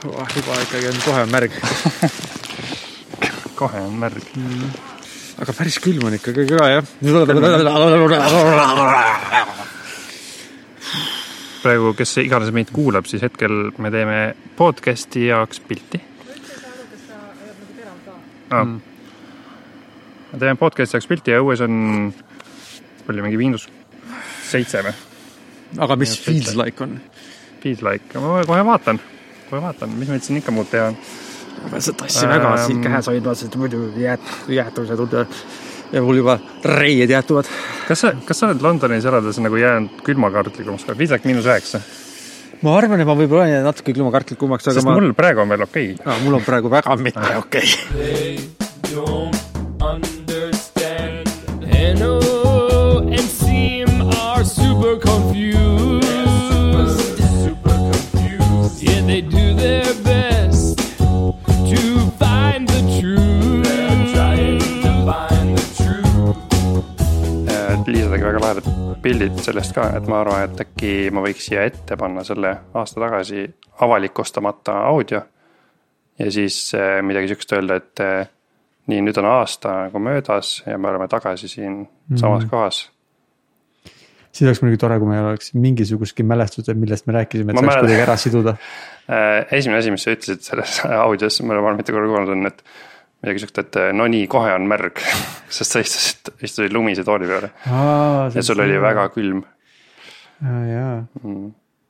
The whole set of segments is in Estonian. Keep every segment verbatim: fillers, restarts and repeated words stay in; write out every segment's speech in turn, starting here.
Oh, juba ikkagi on kohe on märg. Kohe on märg. Mm. Aga päris külm on ikkagi ka, jah. Praegu, kes iganes meid kuulab, siis hetkel me teeme podcasti jaoks pilti. Ah. Mm. Me teeme podcasti jaoks pilti ja õues on palju mingi miinus seitse või? Aga mis ja, feels like on? Feels like. Ma kohe vaatan. Kohe vaatan. Mis meid siin ikka muud teha? See tassi ähm, väga siin kähes hoidvad, et muidu jät, jäätuse tunde ja mul juba reied jäätuvad. Kas sa, kas sa oled Londonis elades nagu jäänud külmakartlikumaks? Feels like miinus üheksa. Ma arvan, et ma võib-olla olen natuke külmakartlikumaks. Sest ma... mul praegu on veel okei. Okay. Ah, mul on praegu väga mitte ah. okei. Okay. N O and seem are super confused. Super confused. Yeah, they do their best to find the truth. They're trying to find the truth. Liisa tegi väga lahedad pildid sellest ka, et ma arvan, et äkki ma võiks siia ette panna selle aasta tagasi avalikustamata audio ja siis midagi sükst öelda, et nii, nüüd on aasta nagu möödas ja me oleme tagasi siin mm-hmm. samas kohas. Siis oleks muidugi tore, kui meil oleks mingisugustki mälestused, millest me rääkisime, et ma saaks mäle... kuidagi ära siduda. Esimene asi, mis sa ütlesid selles audios, ma olen mitte korra kuulnud, on, et midagi sükst, et no nii, kohe on märg, sest sa istusid, istusid lumise tooli peale. Aa, ja sul oli väga külm. Aa, jaa. Mm.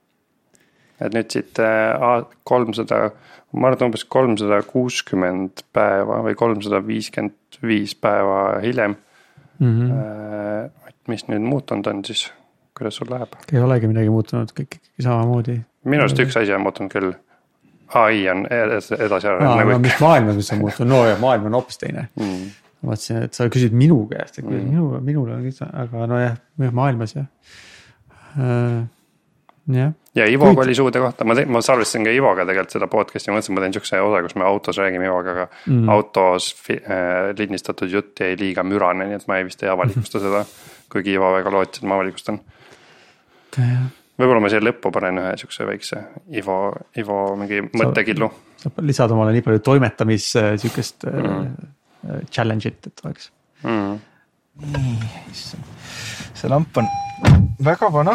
Et nüüd siit kolmsada ma arvan, umbes kolmsada kuuskümmend päeva või kolmsada viiskümmend viis päeva hiljem. Mm-hmm. Mis nüüd muutunud on siis? Kuidas sul läheb? Ei olegi midagi muutunud, kõik samamoodi. Minu arust üks asi on muutunud küll. A I on edasi ära. Aa, nagu... no, mis maailma, mis on muutunud? No ja maailm on hoopis teine. Mm. Ma mõtlesin, et sa küsid minu käest, et mm. minu, minul on kõik, aga no jah, maailmas jah. Uh, jah. Ja Ivo Kuid... oli suude kohta, ma, te, ma salvestasin ka Ivoga tegelikult seda podcasti, ma mõtlesin, ma teen siukse osa, kus me autos räägime Ivoga, aga mm. autos fi, äh, lindistatud jutt jäi liiga mürane, nii et ma ei vist ei avalikusta seda, kuigi Ivo väga lootsi, et ma avalikustan. Okay. Võib-olla ma siia lõppu panen ühe siukse väikse Ivo, Ivo mingi mõttekillu. Sa lisad omale nii palju toimetamis siukest mm. äh, challenge'it, et oleks. Mm. Nii, see lamp on väga vana.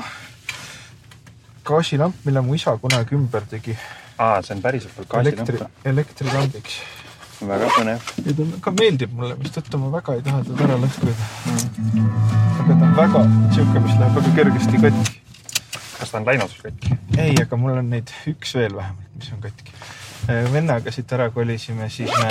Gaasilamp, mille mu isa kunagi ümber tegi. Aa, see on päriselt veel gaasilamp. Elektri, elektrilambiks. Väga põnev. Ja ta ka meeldib mulle, mis tõttu ma väga ei taha ta ära lõhkuida. Mm. Aga ta on väga siuke, mis läheb väga kergesti katki. Kas ta on läinud sul katki? Ei, aga mul on neid üks veel vähemalt, mis on katki. Vennaga siit ära kolisime, siis me...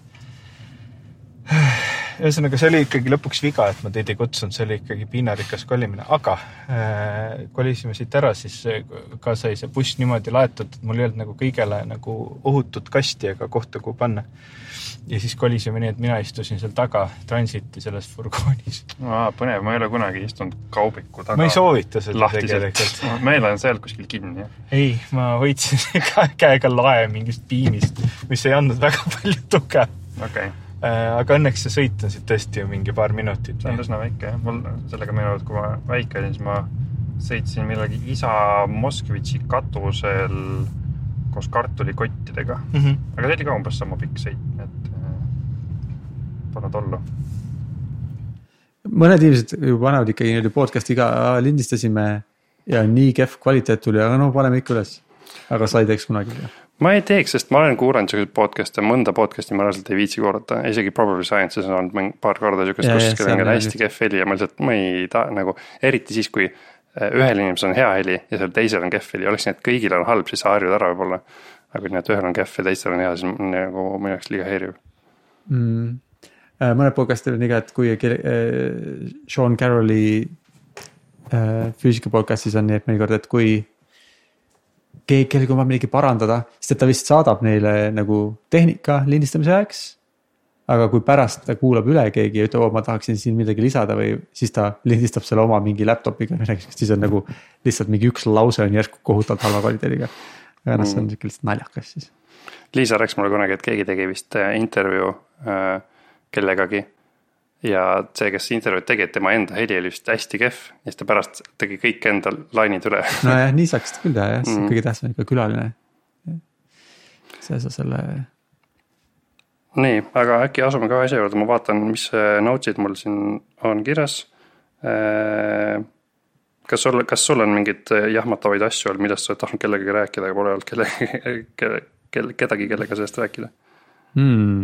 Ühesõnaga, see oli ikkagi lõpuks viga, et ma teid ei kutsunud, see oli ikkagi piinarikas kolimine, aga äh, kolisime siit ära, siis ka sai see buss niimoodi laetud, et mul ei olnud nagu kõigele nagu ohutud kasti ega kohta, kuhu panna. Ja siis kolisime nii, et mina istusin seal taga transiti selles furgoonis. Aa, põnev, ma ei ole kunagi istunud kaubiku taga. Ma ei soovita seda lahtiselt. Tegelikult. Ma elan seal kuskil kinni. Ja. Ei, ma hoidsin käega lae mingist piimist, mis ei andnud väga palju tuge. Okei. Okay. Aga õnneks see sõit on siit tõesti mingi paar minutit. See on tõsna väike. Mul sellega meenuvad, kui ma väike olin, siis ma sõitsin millegi isa Moskvitši katusel koos kartulikottidega. Mm-hmm. Aga see oli ka umbes sama pikk sõit, et polnud ollu. Mõned inimesed panevad ikkagi nii podcasti ka lindistasime ja nii kehv kvaliteet tuli, aga no paneme ikka üles. Aga sa ei teeks kunagi. Ma ei teeks, sest ma olen kuulanud sellised podcast'e, mõnda podcast'i ma reaalselt ei viitsi kuulata. Isegi Probably Sciences on olnud paar korda sellised, kus kellel on hästi kehv heli ja ma lihtsalt ma ei ta, nagu, eriti siis, kui ühel inimesel on hea heli ja seal teisel on kehv heli. Oleks nii, et kõigil on halb, siis sa harjud ära võib-olla. Aga kui nii, et ühel on kehv ja teisel on hea, siis nagu minu jaoks liiga häiriv. Mm. Mõned podcast'id on iga, et kui Sean Carrolli füüsika podcastis on nii, et mõnikord, et kui keegi on midagi parandada, sest et ta vist saadab neile nagu tehnika lindistamise ajaks, aga kui pärast ta kuulab üle keegi ja ütleb, ma tahaksin siin midagi lisada või siis ta lindistab selle oma mingi laptopiga, siis on nagu lihtsalt mingi üks lause on järsku kohutavalt halva kvaliteediga. Aga mm. see on lihtsalt naljakas siis. Liisa rääks mulle kunagi, et keegi tegi vist intervjuu äh, kellegagi ja see, kes intervjuud tegi, et tema enda heli oli vist hästi kehv ja siis ta pärast tegi kõik enda lainid üle. No jah, nii saaks küll teha, jah, mm. kõige tähtsam ikka külaline. see sa selle. nii, aga äkki asume ka asja juurde, ma vaatan, mis notes'id mul siin on kirjas. Kas sul, kas sul on mingid jahmatavaid asju olnud, millest sa oled tahtnud kellegagi rääkida, aga pole olnud kelle, kelle, kelle, kedagi, kellega sellest rääkida? Hmm.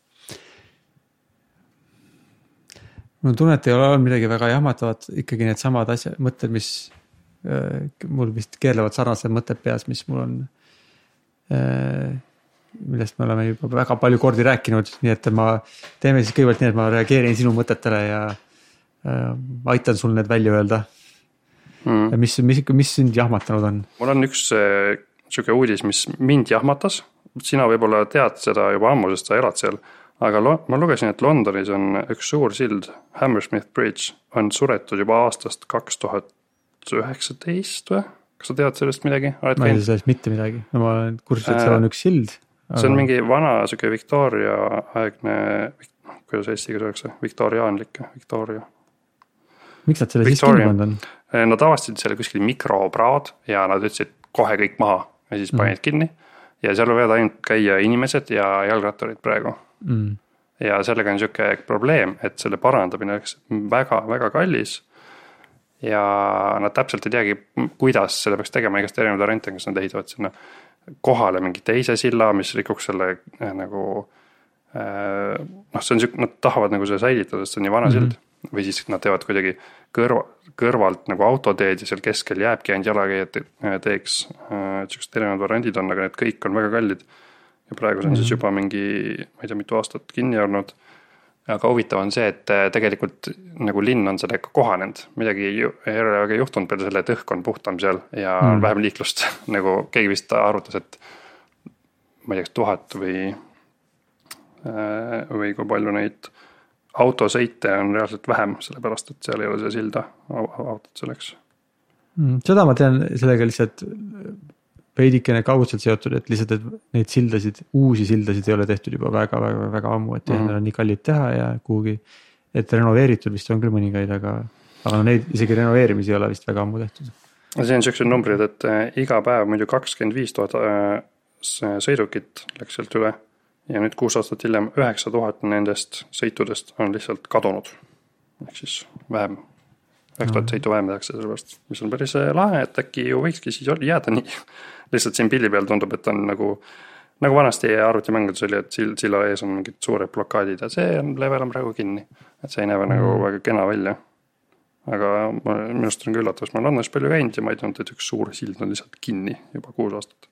Mul tunne, et ei ole olnud midagi väga jahmatavat, ikkagi need samad asja, mõtted, mis äh, mul vist keerlevad sarnased mõtted peas, mis mul on, äh, millest me oleme juba väga palju kordi rääkinud, nii et ma teeme siis kõigepealt nii, et ma reageerin sinu mõtetele ja äh, aitan sul need välja öelda. Hmm. Mis, mis, mis sind jahmatanud on? Mul on üks äh, siuke uudis, mis mind jahmatas. Sina võib-olla tead seda juba ammu, sest sa elad seal. Aga lo- ma lugesin, et Londonis on üks suur sild, Hammersmith Bridge, on suretud juba aastast kaks tuhat üheksateist või? Kas sa tead sellest midagi? Oled ma ei tea sellest mitte midagi. No, ma olen kursus, et seal on üks sild. Aga... See on mingi vana siuke Victoria aegne, kuidas eestiga söökse, Victoriaanlik, Victoria. Miks nad selle Victorian. Siis kinni on? Nad avastasid selle kuskil mikropraod ja nad ütlesid kohe kõik maha ja siis panid mm. kinni. Ja seal võivad ainult käia inimesed ja jalgratturid praegu. Mm. Ja sellega on siuke probleem, et selle parandamine oleks väga, väga kallis. Ja nad täpselt ei teagi, kuidas selle peaks tegema igast erinevad variante, kas nad ehitavad sinna kohale mingi teise silla, mis rikuks selle äh, nagu äh, noh, see on siuke, nad tahavad nagu see säilitada, sest see on nii vana mm-hmm. sild. Või siis nad teevad kuidagi kõrva, kõrvalt nagu autoteed ja seal keskel jääbki ainult jalakäijad teeks. Siuksed erinevad variandid on, aga need kõik on väga kallid. Ja praegu see on siis juba mingi, ma ei tea, mitu aastat kinni olnud. Aga huvitav on see, et tegelikult nagu linn on sellega kohanend. Midagi ei ole väga juhtunud peale selle, et õhk on puhtam seal ja mm. on vähem liiklust. Nagu keegi vist arvutas, et ma ei tea, tuhat või, või kui palju neid autosõite on reaalselt vähem, sellepärast, et seal ei ole see silda autot selleks. Mm, seda ma tean sellega lihtsalt veidikene kaudselt seotud, et lihtsalt et neid sildasid, uusi sildasid ei ole tehtud juba väga, väga, väga ammu, et mm. on nii kallid teha ja kuhugi, et renoveeritud vist on küll mõningaid, aga, aga neid isegi renoveerimisi ei ole vist väga ammu tehtud. See on sellised numbrid, et iga päev muidu kakskümmend viis tuhat sõidukit läks sealt üle. Ja nüüd kuus aastat hiljem üheksa tuhat nendest sõitudest on lihtsalt kadunud. Ehk siis vähem, üheksa tuhat sõitu vähem tehakse sellepärast, mis on päris lahe, et äkki ju võikski siis jääda nii. Lihtsalt siin pilli peal tundub, et on nagu, nagu vanasti arvutimängudes oli, et silla ees on mingid suured blokaadid ja see on level on praegu kinni. Et see ei näe nagu mm. väga kena välja. Aga ma, minust on ka üllatus, ma olen Londonis palju käinud ja ma ei teadnud, et üks suur sild on lihtsalt kinni juba kuus aastat.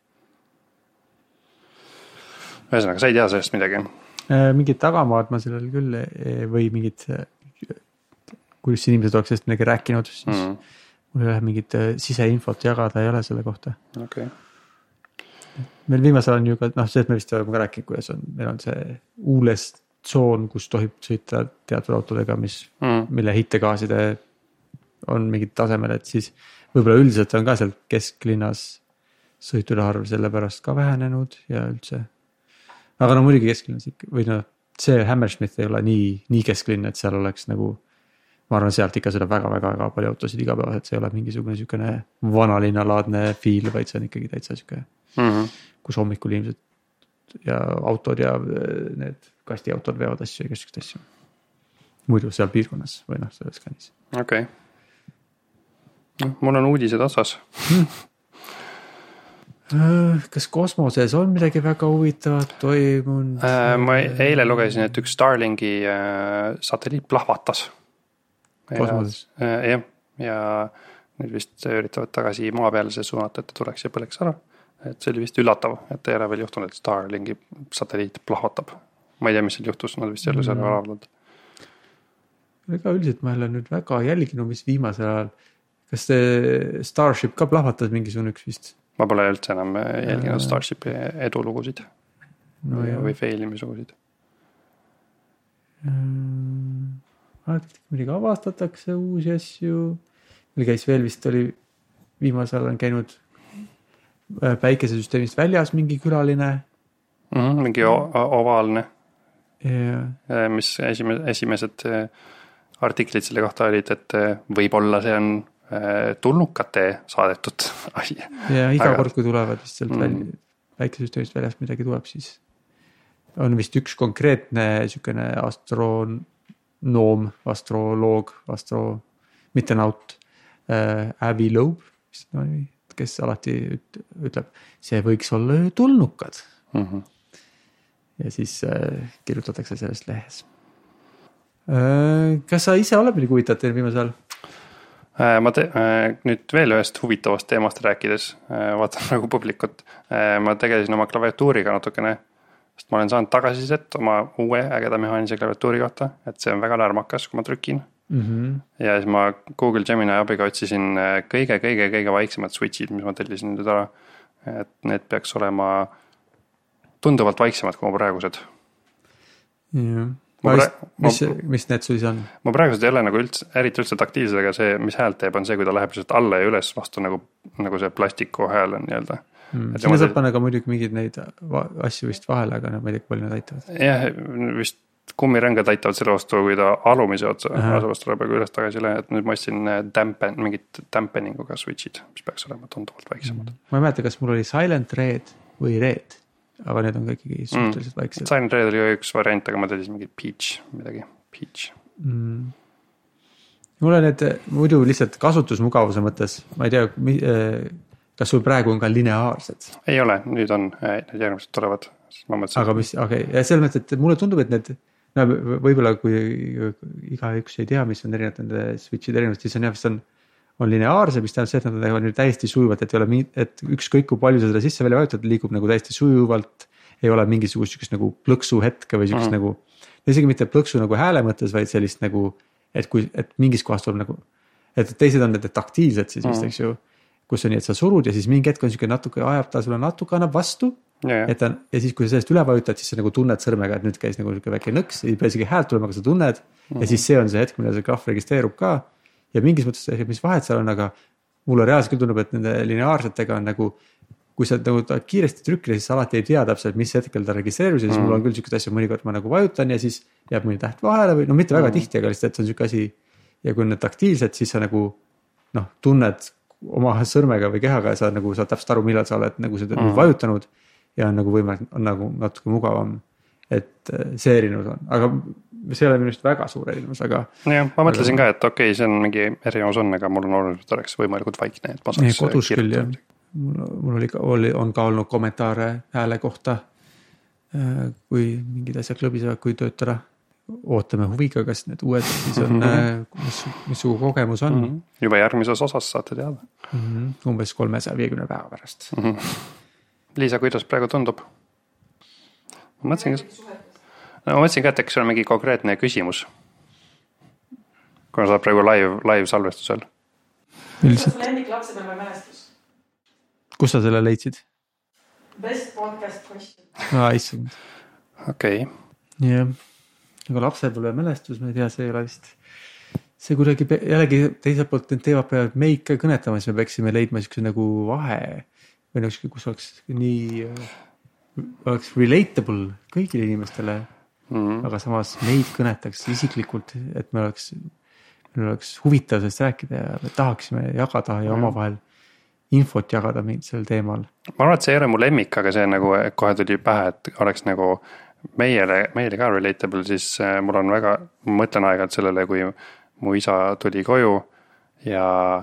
Ühesõnaga, sa ei tea sellest midagi? Mingid tagamaad ma sellel küll või mingid, kuidas inimesed oleks sellest midagi rääkinud, siis mm. mul ei ole mingit siseinfot jagada ei ole selle kohta. Okay. Meil viimasel on ju ka, noh see, et me vist oleme ka rääkinud, kuidas on, meil on see uules tsoon, kus tohib sõita teatud autodega, mis, mm. mille hittegaaside on mingid tasemel, et siis võib-olla üldiselt on ka seal kesklinnas sõitude arv selle pärast ka vähenenud ja üldse. Aga no muidugi kesklinnas ikka, või no see Hammersmith ei ole nii, nii kesklinn, et seal oleks nagu, ma arvan, sealt ikka seda väga, väga, väga palju autosid igapäevas, et see ei ole mingisugune sükene vanalinnalaadne fiil, vaid see on ikkagi täitsa süke, mm-hmm. kus hommikul inimesed ja autod ja need kastiautod veavad asju ja keskust asju. Muidu seal piirkonnas või noh, selles kannis. Okei. Okay. Mul on uudised otsas. Kas kosmoses on midagi väga huvitavat toimunud? Äh, ma eile lugesin, et üks Starlinki äh, satelliit plahvatas. Kosmoses? Ja, äh, ja nüüd vist üritavad tagasi maa peale see suunata, et ta tuleks ja põleks ära. Et see oli vist üllatav, et ei ole veel juhtunud, et Starlinki satelliit plahvatab. Ma ei tea, mis seal juhtus, nad vist jälle seal mm. arvavad. Ega üldiselt ma ei ole nüüd väga jälginud, mis viimasel ajal. Kas see Starship ka plahvatas mingisugune üks vist? Ma pole üldse enam jälginud Starshipi edulugusid no, või, või failimislugusid. Midagi avastatakse uusi asju. Meil käis veel vist oli viimasel on käinud päikesesüsteemist väljas mingi külaline. Mm, mingi o- ovaalne. Yeah. Mis esime, esimesed artiklid selle kohta olid, et võib-olla see on tulnukate saadetud asi. Ja iga aga, kord, kui tulevad vist sealt mm, välja. päikesesüsteemist väljast midagi tuleb, siis on vist üks konkreetne sükene astronoom, astroloog, astro, mitte naut äh,, Avi Loeb, kes alati ütleb, see võiks olla tulnukad. Mm-hmm. Ja siis äh, kirjutatakse sellest lehes. Äh, kas sa ise oled midagi huvitavat teil viimasel? Äh, ma te, äh, nüüd veel ühest huvitavast teemast rääkides, äh, vaatan nagu publikut. Äh, ma tegelesin oma klaviatuuriga natukene, sest ma olen saanud tagasisidet oma uue ägeda mehaanilise klaviatuuri kohta, et see on väga lärmakas, kui ma trükin. Mm-hmm. Ja siis ma Google Gemini abiga otsisin kõige, kõige, kõige vaiksemad switchid, mis ma tellisin nüüd ära. Et need peaks olema tunduvalt vaiksemad kui ma praegused. Yeah. Ma ma, mis, ma, mis need sul siis on? Ma praegused ei ole nagu üldse, eriti üldse taktiilsed, aga see, mis häält teeb, on see, kui ta läheb lihtsalt alla ja üles vastu nagu, nagu see plastiku hääl on nii-öelda. Mm. Sinna saab panna ka muidugi mingid neid asju vist vahele, aga ma ei tea, palju need aitavad. Jah, vist kummirõngad aitavad selle vastu, kui ta alumise otsa asuvast tuleb üles tagasi üle, et nüüd ma ostsin dampen, mingid dampeninguga switchid, mis peaks olema tunduvalt väiksemad. Mm. Ma ei mäleta, kas mul oli Silent Red või Red, aga need on kõiki suhteliselt mm. väiksed. Silent Red oli üks variant, aga ma tellisin mingi Peach, midagi, Peach. Mm. Mulle need muidu lihtsalt kasutusmugavuse mõttes, ma ei tea, kas sul praegu on ka lineaarsed? Ei ole, nüüd on, need järgmised tulevad. Aga mis, okei, okay. Ja selles mõttes, et mulle tundub, et need, no võib-olla kui iga üks ei tea, mis on erinevad nende switchid erinevad, siis on jah, vist on, on lineaarse, mis tähendab see, et nad on täiesti sujuvalt, et, ei ole, et ükskõik kui palju seda sisse välja vajutad, liigub nagu täiesti sujuvalt, ei ole mingisugust sükest nagu plõksu hetke või sükest mm. nagu, isegi mitte plõksu nagu hääle mõttes, vaid sellist nagu, et kui, et mingis kohas tuleb nagu, et teised on need taktiilsed siis vist, mm. eks ju, kus on nii, et sa surud ja siis mingi hetk on sükene natuke, ajab ta sulle natuke annab vastu. Ja, ja. Et ta, ja siis kui sa sellest üle vajutad, siis sa nagu tunned sõrmega, et nüüd käis nagu väike nõks, ei pea isegi häält tulema, aga sa tunned mm-hmm. ja siis see on see hetk, mille see graf registreerub ka ja mingis mõttes, mis vahet seal on, aga mulle reaalselt küll tundub, et nende lineaarsetega on nagu, kui sa nagu kiiresti trükkida, siis sa alati ei tea täpselt, mis hetkel ta registreerus ja siis mm-hmm. mul on küll sükest asja, mõnikord ma nagu vajutan ja siis jääb mõni täht vahele või no mitte väga mm-hmm. tihti, aga lihtsalt on süke asi ja kui need taktiilsed, siis sa nagu noh, tunned oma sõrmega või kehaga ja sa nagu saad täpselt aru, millal sa oled nagu seda mm-hmm. vajutanud ja on nagu võimalik, on nagu natuke mugavam, et see erinevus on, aga see ei ole minust väga suur erinevus, aga jah, ma mõtlesin aga, ka, et okei, okay, see on mingi erinevus on, aga mul on oluline, et oleks võimalikult vaikne, et ma saaks kodus küll, jah. Mul, mul oli, oli, on ka olnud kommentaare hääle kohta, kui mingid asjad klõbisevad, kui töötada. Ootame huviga, kas need uued siis on, mis, mis sugu kogemus on. Mm-hmm. Juba järgmises osas saate teada. Mm-hmm. Umbes kolmesaja viiekümne päeva pärast. Mm-hmm. Liisa, kuidas praegu tundub? Ma mõtlesin, kas... no, ma mõtlesin ka, et äkki sul on mingi konkreetne küsimus. Kuna sa praegu live, live salvestusel. Kus on lemmik lapsepäeva mälestus? Kus sa selle leidsid? Best podcast question. Aa, issand. Okei. Okay. Jah. Yeah. Aga lapsepõlve mälestus, ma ei tea, see ei ole vist, see kuidagi jällegi teiselt poolt need teevad peavad meid ka kõnetama, siis me peaksime leidma siukse nagu vahe või nagu kus oleks nii, oleks relatable kõigile inimestele, mm-hmm. aga samas meid kõnetaks isiklikult, et me oleks, meil oleks huvitav sellest rääkida ja me tahaksime jagada ja omavahel infot jagada meid sel teemal. Ma arvan, et see ei ole mu lemmik, aga see nagu kohe tuli pähe, et oleks nagu Meile, meile ka relatable, siis mul on väga, ma mõtlen aegalt sellele, kui mu isa tuli koju ja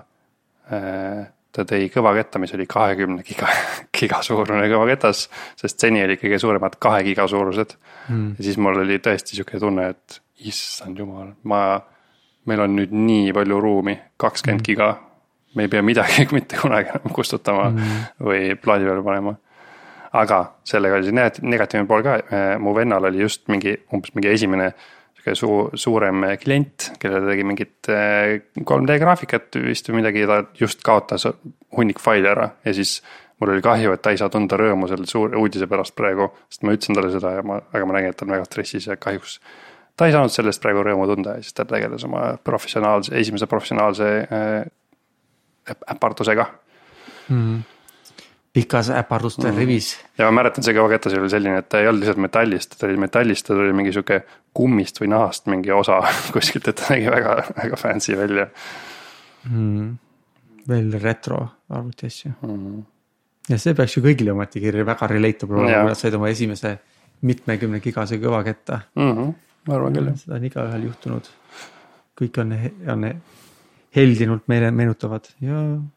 äh, ta tõi kõvaketta, mis oli kahekümne giga, giga suurune kõvaketas, sest seni oli kõige suuremad kahe giga suurused. Mm. Ja siis mul oli tõesti siuke tunne, et issand jumal, ma, meil on nüüd nii palju ruumi, kakskümmend mm. giga, me ei pea midagi mitte kunagi enam kustutama mm. või plaadi peale panema. Aga sellega oli see negatiivne pool ka, mu vennal oli just mingi, umbes mingi esimene suu, suurem klient, kellele tegi mingit kolm D graafikat vist või midagi, ta just kaotas hunnik faili ära ja siis mul oli kahju, et ta ei saa tunda rõõmu selle suur uudise pärast praegu, sest ma ütlesin talle seda, ja ma, aga ma nägin, et ta on väga stressis ja kahjuks ta ei saanud sellest praegu rõõmu tunda ja siis ta tegeles oma professionaalse, esimese professionaalse äh, äpardusega. Mm. Pikas äparduste mm. rivis. Ja ma mäletan, see kõvaketas oli selline, et ta ei olnud lihtsalt metallist, ta oli metallist, ta oli mingi siuke kummist või nahast mingi osa kuskilt, et ta nägi väga, väga fancy välja. Mm. Veel retro arvuti asju. Mm. ja see peaks ju kõigile omatigi väga relatable olema, Jaa. kui nad said oma esimese mitmekümne gigase kõvaketta. mm-hmm. Ma arvan küll. Seda on iga ühel juhtunud. Kõik on, on heldinult meile meenutavad ja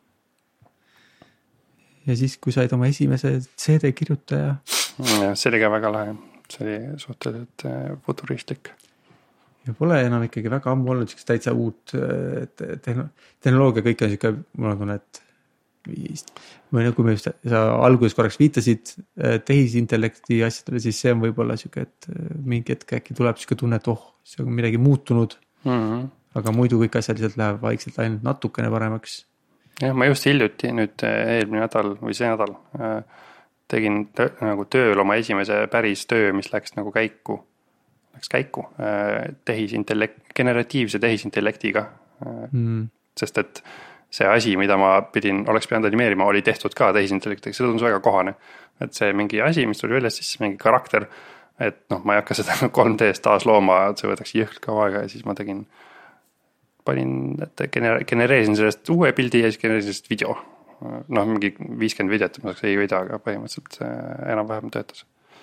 ja siis, kui said oma esimese C D kirjutaja. Ja, see oli ka väga lahe. See oli suhteliselt futuristlik. Ja pole enam ikkagi väga ammu olnud siukest täitsa uut tehnoloogia, kõik on siuke, mul on tunne, et viist. Või nagu me just, sa alguses korraks viitasid tehisintellekti asjadele, siis see on võib-olla siuke, et mingi hetk äkki tuleb siuke tunne, et oh, see on midagi muutunud. Mm-hmm. Aga muidu kõik asjad lihtsalt läheb vaikselt ainult natukene paremaks. jah, ma just hiljuti nüüd eelmine nädal või see nädal tegin töö, nagu tööl oma esimese päris töö, mis läks nagu käiku, läks käiku tehisintellekt, generatiivse tehisintellektiga. Mm. Sest et see asi, mida ma pidin, oleks pidanud animeerima, oli tehtud ka tehisintellektiga, see tundus väga kohane. Et see mingi asi, mis tuli välja, siis mingi karakter, et noh, ma ei hakka seda kolm D-st taas looma, et see võtaks jõhk kaua aega ja siis ma tegin panin, et genereerisin sellest uue pildi ja siis genereerisin sellest video. Noh, mingi viiskümmend videot, ma saaks ei video, aga põhimõtteliselt enam-vähem töötas.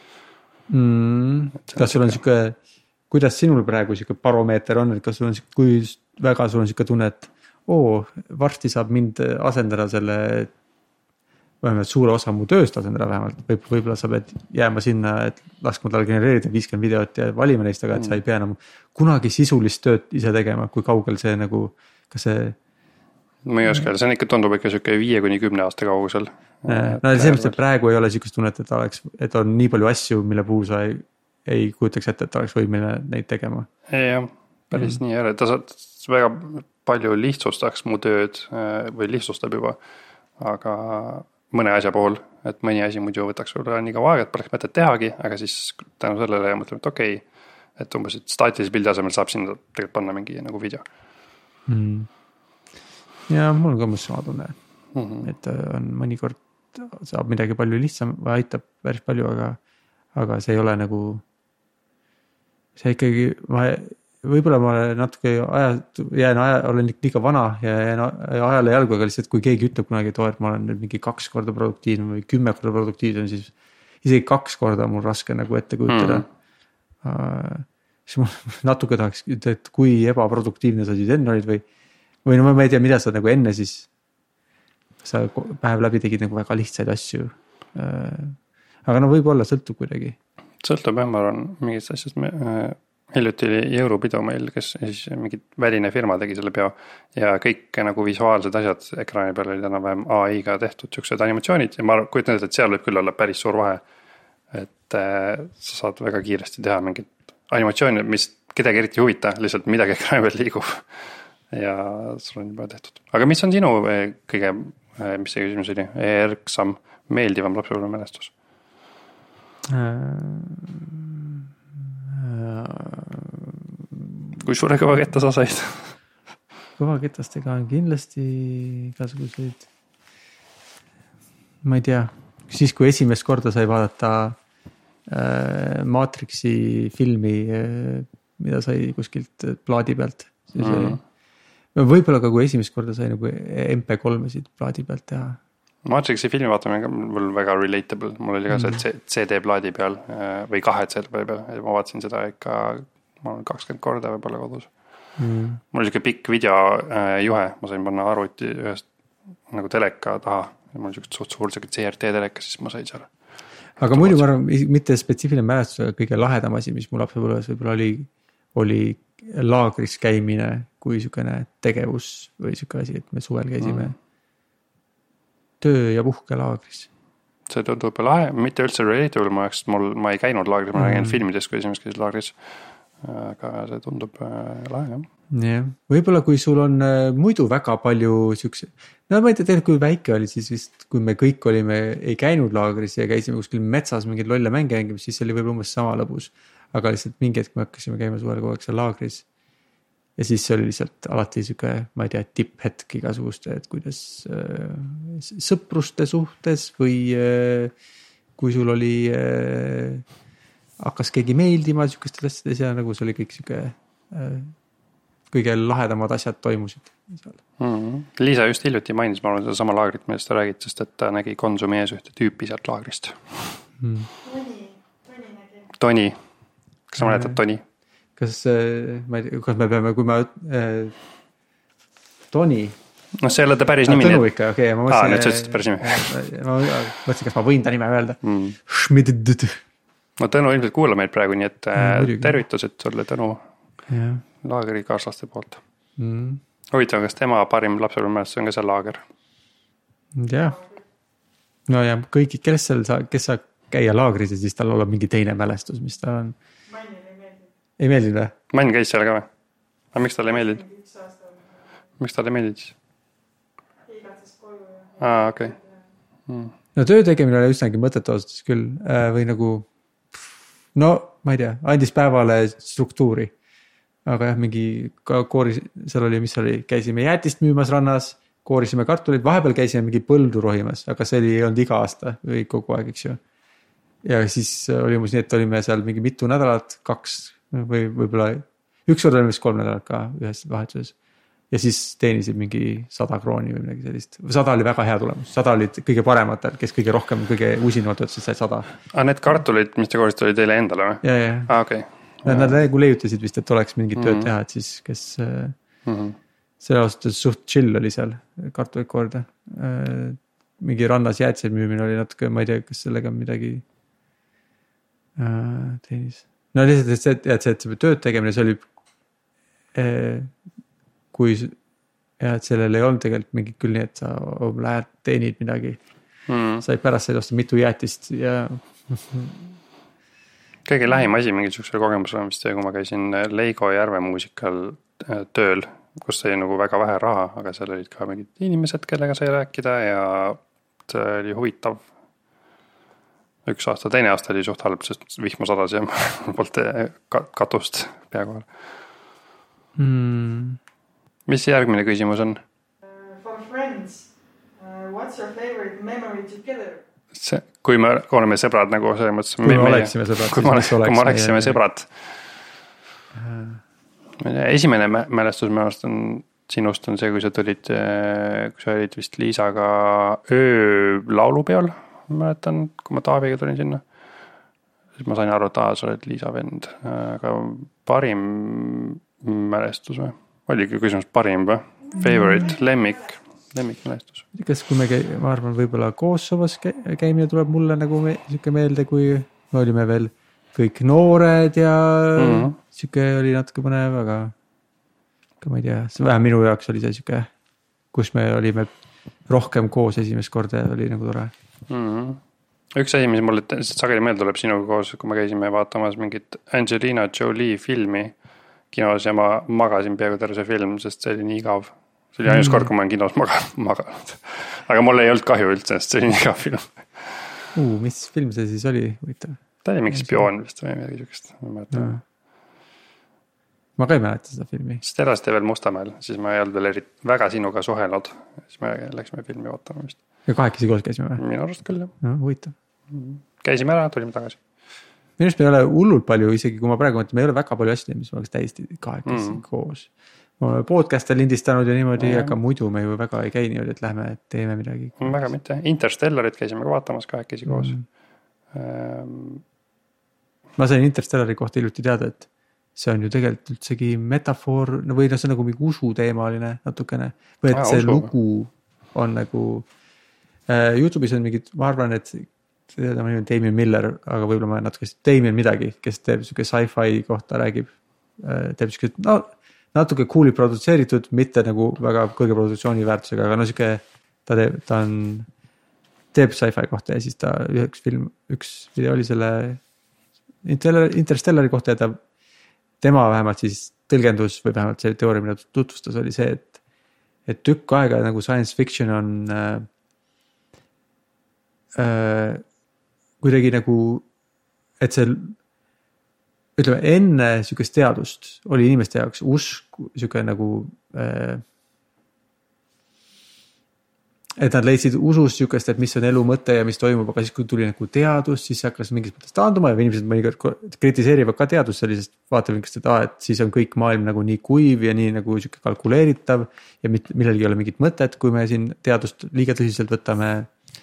Mm, kas sul on siuke, kuidas sinul praegu siuke baromeeter on, et kas sul on siuke, kui väga sul on siuke tunne, et oo, varsti saab mind asendada selle, vähemalt suure osa mu tööst asendada vähemalt, või võib-olla sa pead jääma sinna, et laskma tal genereerida viiskümmend videot ja valima neist, aga et sa ei pea enam kunagi sisulist tööd ise tegema, kui kaugel see nagu, kas see ma ei oska, see on ikka, tundub ikka siuke viie kuni kümne aasta kaugusel. No see, et praegu ei ole siukest tunnet, et, oleks, et on nii palju asju, mille puhul sa ei, ei kujutaks ette, et oleks võimeline neid tegema. Jah, päris mm. nii jälle, ta saad väga palju lihtsustaks mu tööd või lihtsustab juba, aga mõne asja puhul, et mõni asi muidu võtaks võib-olla nii kaua aega, et poleks mõtet tehagi, aga siis tänu sellele mõtleme, et okei, et umbes, et staatilise pildi asemel saab sinna tegelikult panna mingi nagu video. Mm. Ja mul on ka mõnes sama tunne, mm-hmm. et on mõnikord saab midagi palju lihtsam või aitab päris palju, aga, aga see ei ole nagu, see ikkagi, ma võib-olla ma natuke aja, jään aja, olen liiga vana ja jään ajale jalgu, aga lihtsalt kui keegi ütleb kunagi, et, et ma olen nüüd mingi kaks korda produktiivne või kümme korda produktiivne, siis isegi kaks korda on mul raske nagu ette kujutada. Mm. Siis ma natuke tahaks, et kui ebaproduktiivne sa siis enne olid või, või no ma ei tea, mida sa nagu enne siis sa päev läbi tegid nagu väga lihtsaid asju. Aga no võib-olla sõltub kuidagi. Sõltub jah, ma arvan, mingist asjast me hiljuti oli jõulupidu meil, kes siis mingi väline firma tegi selle peo ja kõik nagu visuaalsed asjad ekraani peal olid enam-vähem A I-ga tehtud siuksed animatsioonid ja ma kujutan, et seal võib küll olla päris suur vahe, et äh, sa saad väga kiiresti teha mingit animatsiooni, mis kedagi eriti huvita, lihtsalt midagi ekraani peal liigub ja sul on juba tehtud. Aga mis on sinu kõige, mis see küsimus oli, erksam, meeldivam lapsepõlve mälestus? Kui suure kõvaketta sa said? Kõvaketastega on kindlasti igasuguseid, ma ei tea, siis kui esimest korda sai vaadata äh, Matrixi filmi, äh, mida sai kuskilt plaadi pealt, siis mm. oli, võib-olla ka kui esimest korda sai nagu M P kolmesid plaadi pealt teha. Matrixi filmi vaatamine mul väga relatable, mul oli ka see mm. C D plaadi peal või kahe C D plaadi peal ja ma vaatasin seda ikka ma olen kakskümmend korda võib-olla kodus. Mm. Mul oli siuke pikk video äh, juhe, ma sain panna arvuti ühest nagu teleka taha ja mul oli siuke suht suur siuke C R T teleka, siis ma sain seal. Aga muidu ma arvan, mitte spetsiifiline mälestus, aga kõige lahedam asi, mis mul lapsepõlves võib-olla oli, oli laagris käimine kui siukene tegevus või siuke asi, et me suvel käisime mm. töö ja puhke laagris. See tundub lahe, mitte üldse relatable, ma, mul, ma ei käinud laagris, ma mm. nägin filmides, kui esimest käisid laagris. Aga see tundub lahe, jah. Yeah. Võib-olla kui sul on äh, muidu väga palju siukse, no ma ei tea, kui väike oli, siis vist kui me kõik olime, ei käinud laagris ja käisime kuskil metsas mingid lolle mänge mängimas, siis oli võib-olla umbes sama lõbus. Aga lihtsalt mingi hetk me hakkasime käima suvel kogu aeg seal laagris. Ja siis see oli lihtsalt alati siuke, ma ei tea, tipphetk igasuguste, et kuidas äh, sõpruste suhtes või äh, kui sul oli äh, hakkas keegi meeldima siukestes asjades ja nagu see oli kõik siuke äh, kõige lahedamad asjad toimusid seal. Mm-hmm. Liisa just hiljuti mainis, ma olen seda sama laagrit, millest ta räägid, sest et ta nägi Konsumi ees ühte tüüpi sealt laagrist. Mm. Toni, Toni nägi. Toni, kas sa mäletad Toni? Kas, ma ei tea, kas me peame, kui ma äh, Toni no see ei ole ta päris nimi. Tõnu ikka, okei okay, Aa, nüüd sa ütlesid päris nimi. Ma mõtlesin, kas ma võin ta nime öelda mm. No Tõnu ilmselt kuula meid praegu, nii et no, tervitused sulle Tõnu ja. Laagri kaaslaste poolt mm. Huvitav, kas tema parim lapsepõlvemälestus on ka see laager? Jah. No ja kõigi, kes seal sa, kes saab käia laagris ja siis tal olla mingi teine mälestus, mis ta on. Mannil ei meeldi. Ei meeldi või? Mann käis seal ka või? Aga miks tal ei meeldid? Miks tal ei meeldid siis? Igatses koju. Aa, okei okay. mm. No töö tegemine oli üsnagi mõtet osades küll või nagu no ma ei tea, andis päevale struktuuri. Aga jah, mingi kooris, seal oli, mis oli, käisime jäätist müümas rannas, koorisime kartulid, vahepeal käisime mingi põldu rohimas, aga see oli olnud iga aasta või kogu aeg, eks ju. Ja siis oli muus nii, et olime seal mingi mitu nädalat, kaks või võib-olla üks kord olime vist kolm nädalat ka ühes vahetuses. Ja siis teenisid mingi sada krooni või midagi sellist. Sada oli väga hea tulemus. Sada oli kõige parematel, kes kõige rohkem, kõige usinimalt ütlesid, sai sada. Aga need kartulid, mis te koorisite, oli teile endale või? Ja, ja. Ah, okei. Okay. Nad, nad nagu leiutasid vist, et oleks mingit tööd mm-hmm. teha, et siis kes mm-hmm. selle ausalt suht chill oli seal kartulit korda. Mingi rannas jäätseid müümine oli natuke, ma ei tea, kas sellega midagi teenis. No lihtsalt, et see, et see, et see tööd tegemine, see oli kui ja, et sellel ei olnud tegelikult mingi küll nii, et sa lähed teenid midagi. Mm. Sai pärast said osta mitu jäätist ja kõige lähim asi mingisuguse kogemus on vist see, kui ma käisin Leigo Järve muusikal tööl, kus sai nagu väga vähe raha, aga seal olid ka mingid inimesed, kellega sai rääkida ja see oli huvitav. Üks aasta, teine aasta oli suht halb, sest vihma sadas ja poolt katust pea kohal. Mm. Mis järgmine küsimus on? Uh, for friends, uh, what's your favorite memory together? See, kui me oleme sõbrad nagu selles mõttes. Kui me oleksime sõbrad. Kui me oleksime, oleksime sõbrad. Esimene mälestus minu arust on, sinust on see, kui sa tulid, kui sa olid vist Liisaga öö laulupeol. Ma mäletan, kui ma Taaviga tulin sinna. Siis ma sain aru, et aa, sa oled Liisa vend. Aga parim mälestus või? Oligi küsimus parim või? Favorite, lemmik, lemmik mälestus. Kas kui me, käi, ma arvan, võib-olla Kosovos käimine tuleb mulle nagu me, siuke meelde, kui me olime veel kõik noored ja mm-hmm. siuke oli natuke põnev, aga ma ei tea, see vähem minu jaoks oli see siuke, kus me olime rohkem koos esimest korda ja oli nagu tore. Mm-hmm. Üks asi, mis mulle sageli meelde tuleb sinuga koos, kui me käisime vaatamas mingit Angelina Jolie filmi kinos ja ma magasin peaaegu terve see film, sest see oli nii igav. See oli ainus kord, kui ma olen kinos maganud. Aga mul ei olnud kahju üldse, sest see oli nii igav film. Uh, mis film see siis oli? Võitav? Ta oli mingi spioon vist või midagi sükest. Ma, no. ma ka ei mäleta seda filmi. Sest elasite veel Mustamäel, siis ma ei olnud veel eri, väga sinuga suhelnud. Siis me läksime filmi vaatama vist. Ja kahekesi koos käisime või? Minu arust küll, jah. No, võitav. Käisime ära, tulime tagasi. Minust me ei ole hullult palju, isegi kui ma praegu mõtlen, me ei ole väga palju asju, mis oleks täiesti kahekesi mm. koos. Ma olen podcast'e lindistanud ja niimoodi, mm. aga muidu me ju väga ei käi niimoodi, et lähme teeme midagi. Väga mitte. Interstellarit käisime ka vaatamas kahekesi koos. Mm. Ähm. Ma sain Interstellari kohta hiljuti teada, et see on ju tegelikult üldsegi metafoor, või no see on nagu mingi usu teemaline natukene. Või et ah, see usu. Lugu on nagu äh, YouTube'is on mingid, ma arvan, et ma nimen Damien Miller, aga võib-olla ma natuke Damien midagi, kes teeb siuke sci-fi kohta räägib, teeb siuke no, natuke cool'i produtseeritud, mitte nagu väga kõrge produktsiooni väärtusega, aga no siuke ta, teeb, ta on teeb sci-fi kohta ja siis ta üks film, üks video oli selle Interstellari kohta ja ta, tema vähemalt siis tõlgendus või vähemalt see teooria, mida tutvustas, oli see, et, et tükk aega nagu science fiction on äh, äh, kuidagi nagu, et see, ütleme, enne sükest teadust oli inimeste jaoks usk, süke nagu, äh, et nad leidsid usus sükest, et mis on elu mõte ja mis toimub, aga siis kui tuli nagu teadus, siis hakkas mingis mõttes taanduma ja inimesed mõnikord kritiseerivad ka teadust sellisest vaatevinkest, et, ah, et siis on kõik maailm nagu nii kuiv ja nii nagu siuke kalkuleeritav ja millelgi ei ole mingit mõtet, kui me siin teadust liiga tõsiselt võtame.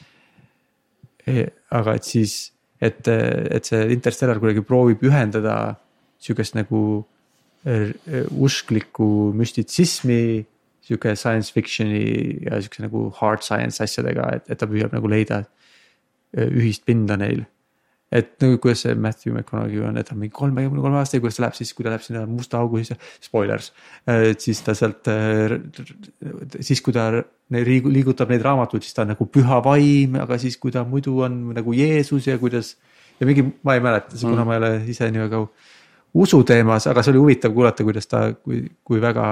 Aga et siis, et, et see Interstellar kuidagi proovib ühendada sükest nagu usklikku müstitsismi, siuke science fiction'i ja siukse nagu hard science asjadega, et, et ta püüab nagu leida ühist pinda neil. Et nagu kuidas see Matthew McConaughey on, et ta on mingi kolmekümne kolme aasta ja kuidas ta läheb siis, kui ta läheb sinna musta augu, siis spoilers, et siis ta sealt, siis kui ta liigutab neid raamatuid, siis ta on nagu püha vaim, aga siis kui ta muidu on nagu Jeesus ja kuidas, ja mingi, ma ei mäleta, kuna ma ei ole ise nii väga usu teemas, aga see oli huvitav kuulata, kuidas ta, kui, kui väga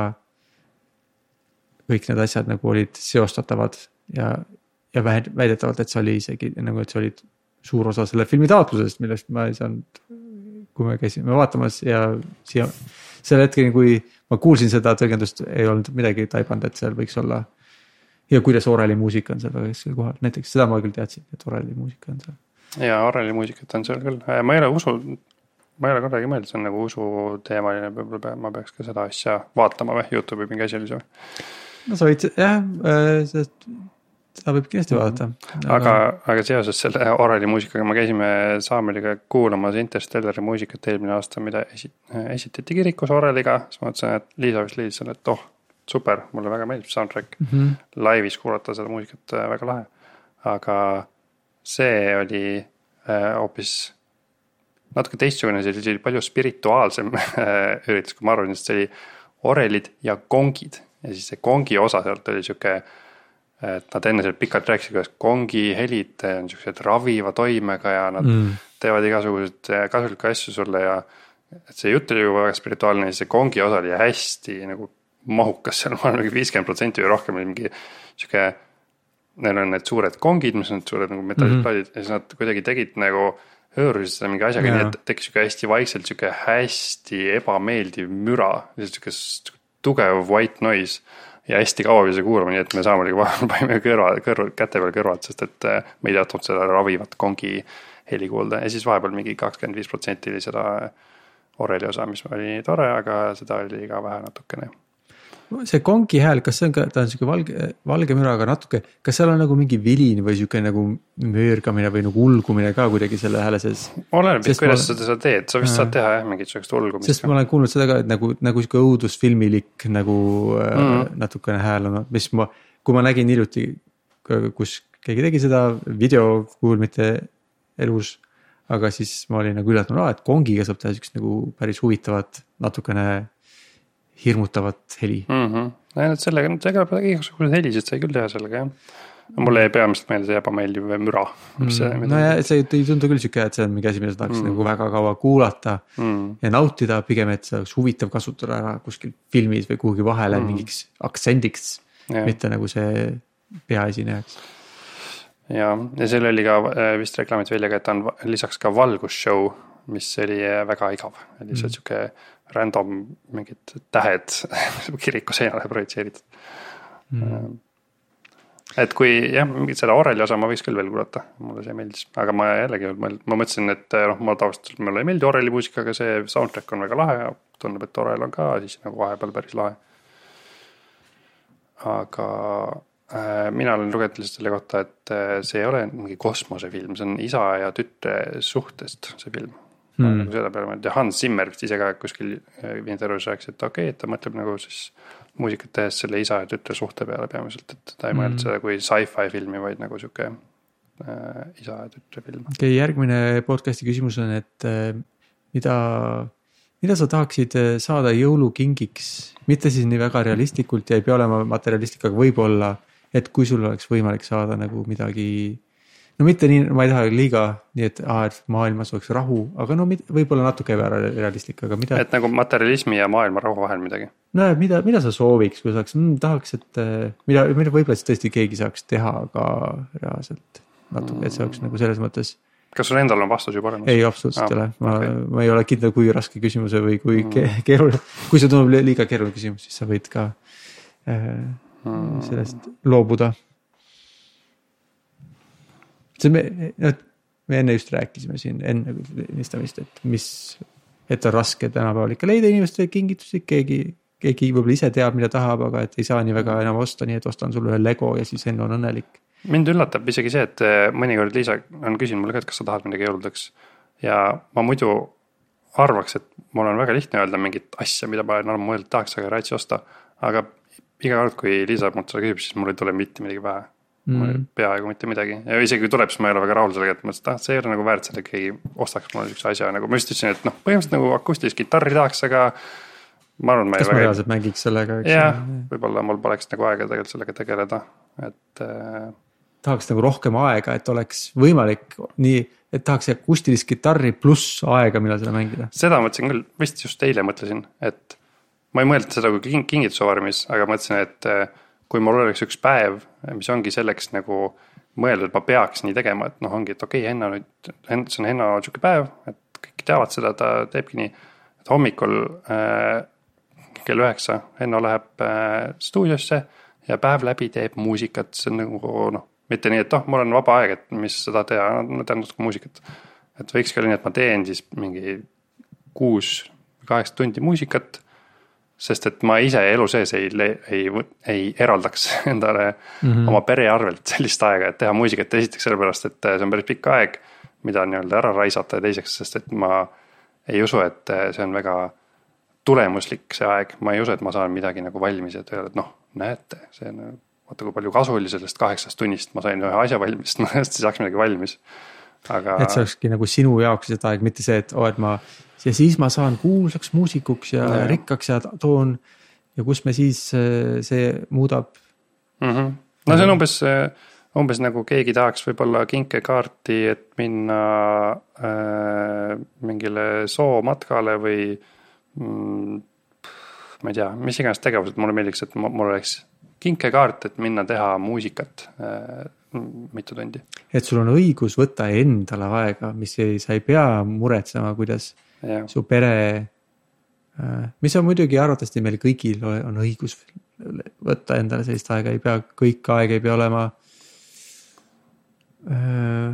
kõik need asjad nagu olid seostatavad ja, ja väidetavalt, et see oli isegi nagu, et see oli suur osa selle filmi taotlusest, millest ma ei saanud, kui me käisime vaatamas ja siia, selle hetkel, kui ma kuulsin seda tõlgendust, ei olnud midagi taibanud, et seal võiks olla ja kuidas Oreli muusika on seal väga keskel kohal, näiteks seda ma küll teadsin, et Oreli muusika on seal. Ja Oreli muusikat on seal küll, ma ei ole usu, ma ei ole kordagi mõelnud, see on nagu usu teemaline, võib-olla ma peaks ka seda asja vaatama või YouTube'i mingi asja oli see või? No sa võid, jah, sest seda võib kindlasti vaadata. Aga, aga seoses selle Oreli muusikaga ma käisime Saameliga kuulamas Interstellari muusikat eelmine aasta, mida esi, esitati kirikus Oreliga, siis ma mõtlesin, et Liisa vist leidis selle, et oh, super, mulle väga meeldib soundtrack. Mm -hmm. Laivis kuulata seda muusikat väga lahe. Aga see oli hoopis natuke teistsugune, see oli palju spirituaalsem üritus, kui ma arvan, et see oli orelid ja kongid. Ja siis see kongi osa sealt oli siuke, et nad enne seal pikalt rääkisid, kuidas kongi helid on siuksed raviva toimega ja nad mm. teevad igasugused kasulikke asju sulle ja et see jutt oli juba väga spirituaalne ja see kongi osa oli hästi nagu mahukas seal, ma olen mingi viiskümmend protsenti või rohkem oli mingi siuke, neil on need suured kongid, mis on suured nagu metallised mm. plaadid ja siis nad kuidagi tegid nagu hõõrusid seda mingi asjaga, nii et tekkis siuke hästi vaikselt siuke hästi ebameeldiv müra, siuke tugev white noise ja hästi kaua pidi see kuulama, nii et me saame vahel paime kõrva, kõrva, käte peal kõrvad, sest et me ei teadnud seda ravivat kongi heli kuulda ja siis vahepeal mingi kakskümmend viis protsenti oli seda Oreli osa, mis oli tore, aga seda oli ka vähe natukene. See kongi hääl, kas see on ka, ta on siuke valge, valge müra, aga natuke, kas seal on nagu mingi vilin või siuke nagu möörgamine või nagu ulgumine ka kuidagi selle hääle sees? Oleneb, kuidas sa seda teed, sa vist saad teha jah, mingit siukest ulgumist. Sest ma olen kuulnud seda ka, et nagu, nagu siuke õudusfilmilik nagu mm. äh, natukene hääl on, mis ma, kui ma nägin hiljuti, kus keegi tegi seda video, kuul mitte elus, aga siis ma olin nagu üllatunud, et kongiga saab teha siukest nagu päris huvitavat, natukene hirmutavat heli. Mm-hmm. Näed, sellega, sellega peab igasugused helisid sai küll teha sellega, jah. Mulle ei peamiselt meelde see ebameeldiv müra. Mm. See, no ja see ei tundu küll siuke, et see on mingi asi, mida sa tahaks mm. nagu väga kaua kuulata mm. ja nautida, pigem, et see oleks huvitav kasutada ära kuskil filmis või kuhugi vahele mm. mingiks aktsendiks, ja. Mitte nagu see peaesinejaks. Ja, ja selle oli ka vist reklaamid välja, et on lisaks ka valgusshow, mis oli väga igav. Lihtsalt mm. siuke random mingid tähed kiriku seinale projitseeritud. Mm. Et kui jah, seda Oreli osa ma võiks küll veel kuulata, mulle see meeldis, aga ma jällegi ma, ma mõtlesin, et noh, ma tavaliselt mulle ei meeldi Oreli muusika, aga see soundtrack on väga lahe ja tundub, et Orel on ka siis nagu vahepeal päris lahe. Aga äh, mina olen lugenud selle kohta, et see ei ole mingi kosmosefilm, see on isa ja tütre suhtest see film. Mm. Nagu seda peale, ja Hans Zimmer vist ise ka kuskil intervjuus rääkis, et okei, okay, et ta mõtleb nagu siis muusikat tehes selle isa ja tütre suhte peale peamiselt, et ta ei mõelnud mm. seda kui sci-fi filmi, vaid nagu siuke äh, isa ja tütre film. Okei, okay, järgmine podcasti küsimus on, et äh, mida, mida sa tahaksid saada jõulukingiks? Mitte siis nii väga realistlikult ja ei pea olema materialistlik, aga võib-olla, et kui sul oleks võimalik saada nagu midagi. No mitte nii, ma ei taha liiga nii, et, ah, et maailmas oleks rahu, aga no võib-olla natuke ei vära realistlik, aga mida... Et nagu materialismi ja maailma rahu vahel midagi. No mida, mida sa sooviks, kui saaks, mm, tahaks, et mida, mida võib-olla siis tõesti keegi saaks teha ka reaalselt natuke, et see oleks nagu selles mõttes. Kas sul endal on vastus juba olemas? Ei, absoluutselt ei ole. Ma, okay. ma ei ole kindel, kui raske küsimuse või kui mm. keeruline. Kui see tundub liiga keeruline küsimus, siis sa võid ka äh, mm. sellest loobuda. see me, no, me enne just rääkisime siin enne lindistamist, et mis, et on raske tänapäeval ikka leida inimeste kingitusi, keegi, keegi võib-olla ise teab, mida tahab, aga et ei saa nii väga enam osta, nii et ostan sulle ühe Lego ja siis enne on õnnelik. Mind üllatab isegi see, et mõnikord Liisa on küsinud mulle ka, et kas sa tahad midagi jõuludeks ja ma muidu arvaks, et mul on väga lihtne öelda mingit asja, mida ma olen mõelnud tahaks, aga raitsi osta, aga iga kord, kui Liisa mult seda küsib, siis mul ei tule mitte midagi pähe. Mm. Peaaegu mitte midagi ja isegi kui tuleb, siis ma ei ole väga rahul sellega, et ma ütlen, et see ei ole nagu väärt selle, keegi ostaks mulle üks asja, nagu ma just ütlesin, et noh, põhimõtteliselt nagu akustilist gitarri tahaks, aga ma arvan, ma ei kas ma reaalselt mängiks sellega, eks? jah, võib-olla mul poleks nagu aega tegelikult sellega tegeleda, et äh... tahaks nagu rohkem aega, et oleks võimalik nii, et tahaks akustilist gitarri pluss aega, millal seda mängida. Seda mõtlesin küll, vist just eile mõtlesin, et ma ei mõelnud seda kui kingitusovarmis, aga mõtlesin, et kui mul oleks üks päev, mis ongi selleks nagu mõeldud, et ma peaks nii tegema, et noh, ongi, et okei, okay, Henna nüüd, see on Henna tšuki päev, et kõik teavad seda, ta teebki nii, et hommikul äh, kell üheksa Henna läheb äh, stuudiosse ja päev läbi teeb muusikat, see on nagu noh, mitte nii, et oh, mul on vaba aeg, et mis seda teha, ma teen natuke muusikat. Et võiks ka nii, et ma teen siis mingi kuus, kaheksa tundi muusikat, sest et ma ise elu sees ei, ei, ei eraldaks endale mm-hmm. oma pere arvelt sellist aega, et teha muusikat esiteks sellepärast, et see on päris pikk aeg, mida nii-öelda ära raisata ja teiseks, sest et ma ei usu, et see on väga tulemuslik see aeg, ma ei usu, et ma saan midagi nagu valmis, et öelda, et noh, näete, see on, vaata kui palju kasu oli sellest kaheksast tunnist, ma sain ühe asja valmis, ma hästi saaks midagi valmis. Aga... et see olekski nagu sinu jaoks seda aeg, mitte see, et oh, et ma ja siis ma saan kuulsaks muusikuks ja, ja rikkaks ja toon ja kus me siis see muudab. Mm-hmm. No see on umbes, umbes nagu keegi tahaks võib-olla kinkekaarti, et minna äh, mingile soomatkale või mm, ma ei tea, mis iganes tegevused mulle meeldiks, et mul oleks kinkekaart, et minna teha muusikat äh, mitu tundi. Et sul on õigus võtta endale aega, mis ei, sa ei pea muretsema, kuidas ja. Su pere, mis on muidugi arvatavasti meil kõigil on õigus võtta endale sellist aega, ei pea, kõik aeg ei pea olema äh,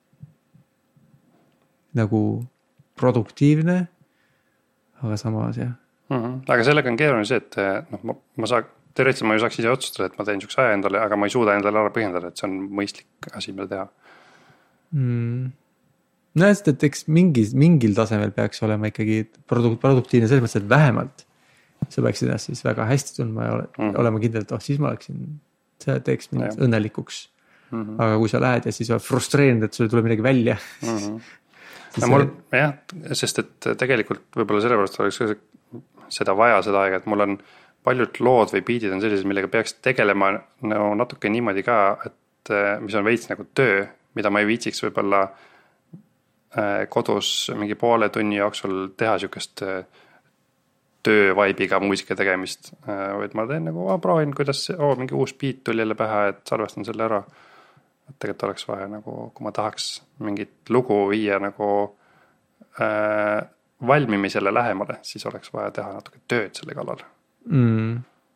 nagu produktiivne, aga samas jah. Mm-hmm. Aga sellega on keeruline see, et noh, ma, ma saa, teoreetiliselt ma ju saaks ise otsustada, et ma teen sükse aja endale, aga ma ei suuda endale ära põhjendada, et see on mõistlik asi, mida teha. Mm. No, et eks mingil, mingil tasemel peaks olema ikkagi produkt, produktiivne selles mõttes, et vähemalt sa peaksid ennast siis väga hästi tundma ja ole, mm-hmm. olema kindel, et oh, siis ma oleksin, see teeks mind ja. Õnnelikuks. Mm-hmm. Aga kui sa lähed ja siis oled frustreerinud, et sulle tuleb midagi välja. Mm-hmm. no, mul, jah, sest et tegelikult võib-olla sellepärast oleks seda vaja seda aega, et mul on paljud lood või biidid on sellised, millega peaks tegelema no, natuke niimoodi ka, et mis on veits nagu töö, mida ma ei viitsiks võib-olla kodus mingi poole tunni jooksul teha sükest töövaibiga muusika tegemist, et ma teen nagu, oh, proovin, kuidas oh, mingi uus beat tuli jälle pähe, et salvestan selle ära. Et tegelikult oleks vaja nagu, kui ma tahaks mingit lugu viia nagu äh, valmimisele lähemale, siis oleks vaja teha natuke tööd selle kallal. Mm.